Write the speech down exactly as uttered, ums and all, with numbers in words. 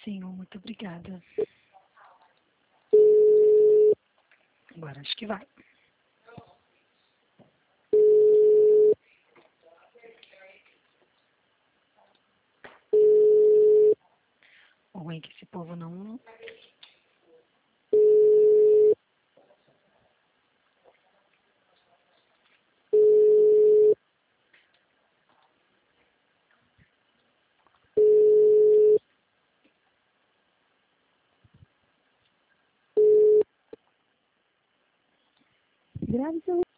Sim, muito obrigada. Agora acho que vai. O ruim é que esse povo não... Grave seu